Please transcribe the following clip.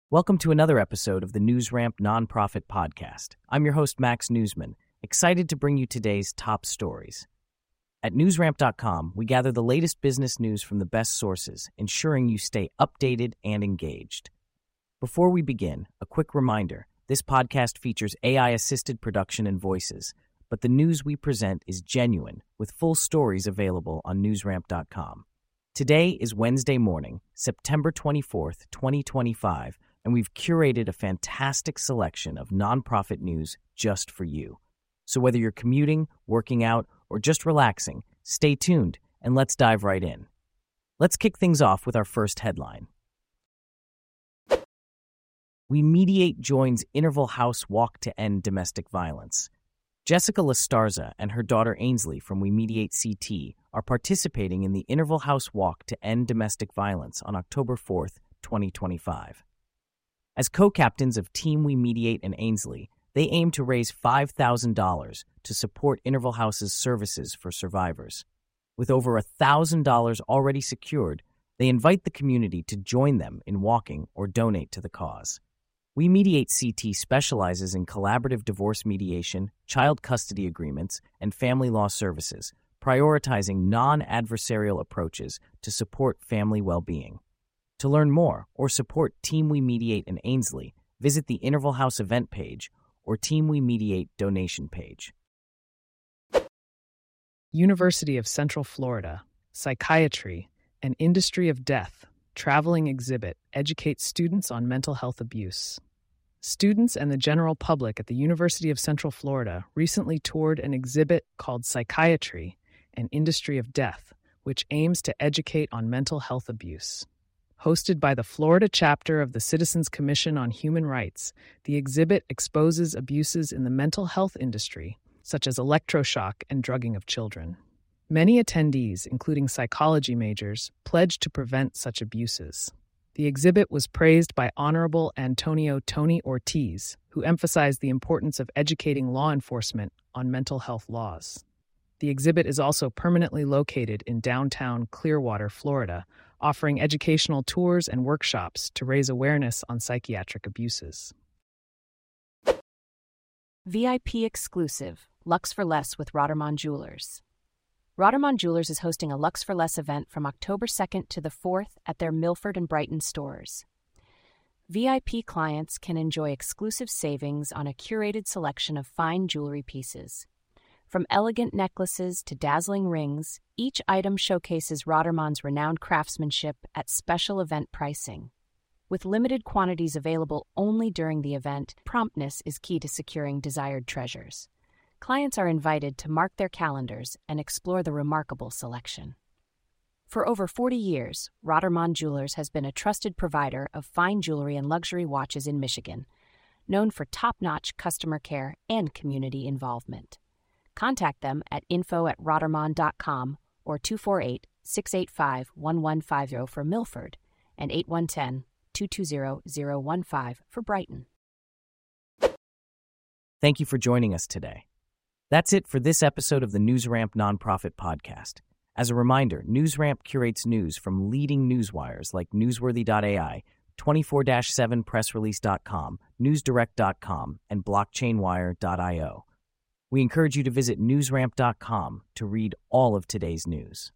Welcome to another episode of the NewsRamp Nonprofit Podcast. I'm your host, Max Newsman, excited to bring you today's top stories. At newsramp.com, we gather the latest business news from the best sources, ensuring you stay updated and engaged. Before we begin, a quick reminder, this podcast features AI-assisted production and voices, but the news we present is genuine, with full stories available on newsramp.com. Today is Wednesday morning, September 24th, 2025, and we've curated a fantastic selection of nonprofit news just for you. So whether you're commuting, working out, or just relaxing, stay tuned and let's dive right in. Let's kick things off with our first headline. We Mediate joins Interval House walk to end domestic violence. Jessica Lastarza and her daughter Ainsley from We Mediate CT are participating in the Interval House walk to end domestic violence on October 4th, 2025. As co-captains of Team We Mediate and Ainsley, they aim to raise $5,000 to support Interval House's services for survivors. With over $1,000 already secured, they invite the community to join them in walking or donate to the cause. We Mediate CT specializes in collaborative divorce mediation, child custody agreements, and family law services, prioritizing non-adversarial approaches to support family well-being. To learn more or support Team We Mediate and Ainsley, visit the Interval House event page or Team We Mediate donation page. University of Central Florida, Psychiatry, an Industry of Death, traveling exhibit educates students on mental health abuse. Students and the general public at the University of Central Florida recently toured an exhibit called Psychiatry, an Industry of Death, which aims to educate on mental health abuse. Hosted by the Florida chapter of the Citizens Commission on Human Rights, the exhibit exposes abuses in the mental health industry, such as electroshock and drugging of children. Many attendees, including psychology majors, pledged to prevent such abuses. The exhibit was praised by Honorable Antonio Tony Ortiz, who emphasized the importance of educating law enforcement on mental health laws. The exhibit is also permanently located in downtown Clearwater, Florida, offering educational tours and workshops to raise awareness on psychiatric abuses. VIP exclusive, Lux for Less with Rotermond Jewelers. Rotermond Jewelers is hosting a Lux for Less event from October 2nd to the 4th at their Milford and Brighton stores. VIP clients can enjoy exclusive savings on a curated selection of fine jewelry pieces. From elegant necklaces to dazzling rings, each item showcases Rotermond's renowned craftsmanship at special event pricing. With limited quantities available only during the event, promptness is key to securing desired treasures. Clients are invited to mark their calendars and explore the remarkable selection. For over 40 years, Rotermond Jewelers has been a trusted provider of fine jewelry and luxury watches in Michigan, known for top-notch customer care and community involvement. Contact them at info@rotermond.com or 248-685-1150 for Milford and 8110-220-015 for Brighton. Thank you for joining us today. That's it for this episode of the NewsRamp Nonprofit Podcast. As a reminder, NewsRamp curates news from leading newswires like Newsworthy.ai, 24/7pressrelease.com, newsdirect.com, and blockchainwire.io. We encourage you to visit newsramp.com to read all of today's news.